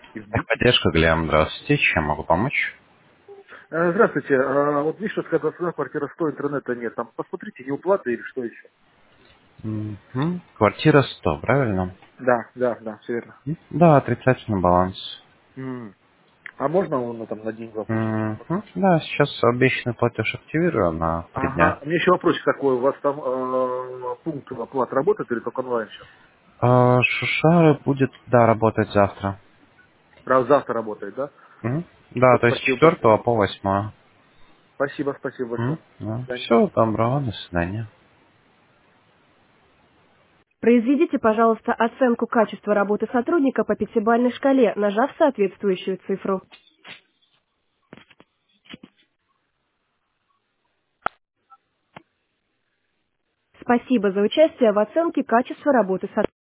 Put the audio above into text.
Поддержка, Глеб, здравствуйте. Чем могу помочь? Здравствуйте. Вот видишь, что сказать, цена квартира 100, интернета нет. Там посмотрите, не уплата или что еще? Мгм. Квартира 100, правильно? Да, все верно. Да, отрицательный баланс. М. А можно он там на день-два включить? Да, сейчас обещанный платеж активирую на 3 дня. Ага. У меня еще вопросик такой. У вас там пункт оплаты работает или только онлайн сейчас? Шушары будет, да, работать завтра. Правда, завтра работает, да? Да, Все, то есть с спасибо большое. 4 по 8. Спасибо большое. До свидания. Все, добро, до свидания. Произведите, пожалуйста, оценку качества работы сотрудника по пятибалльной шкале, нажав соответствующую цифру. Спасибо за участие в оценке качества работы сотрудника.